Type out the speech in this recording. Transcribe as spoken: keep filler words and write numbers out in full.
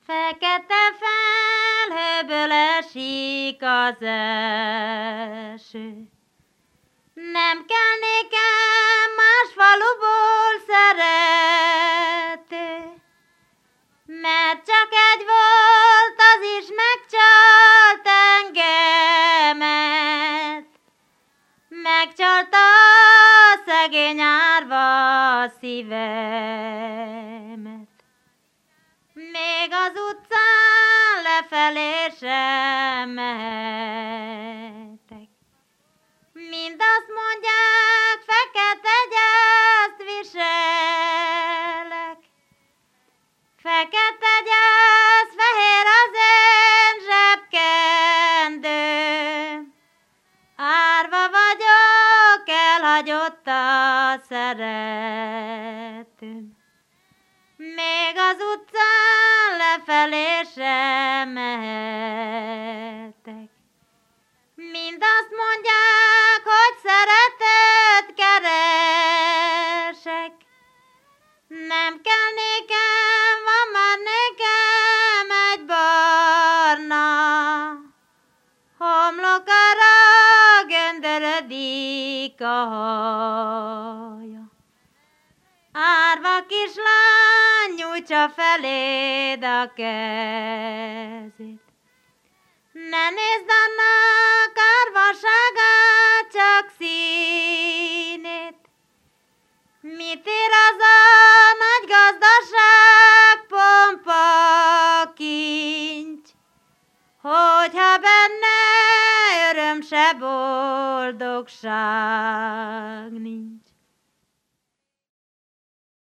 Fekete felhőből esik az eső. Nem kell nékem más faluból szerető, mert csak egy volt, az is megcsalt engemet. Megcsalta a szegény árva szívemet. Még az utcán lefelé sem mehetek. Mind azt mondják, fekete gyászt viselek. Fekete gyász, fehér az én zsebkendőm. Árva vagyok, elhagyott a szeretőm. Még az utcán lefelé sem mehetek. Mind azt mondják, hogy szeretőt keresek. Nem kell nékem, van már nékem egy barna homlokára göndörödik a haja. Árva kislány, nyújtsa feléd a kezét. Ne nézd annak árvaságát, csak színét. Mit ér az a nagy gazdaság, pompa, kincs, hogyha benne öröm se boldogság nincs.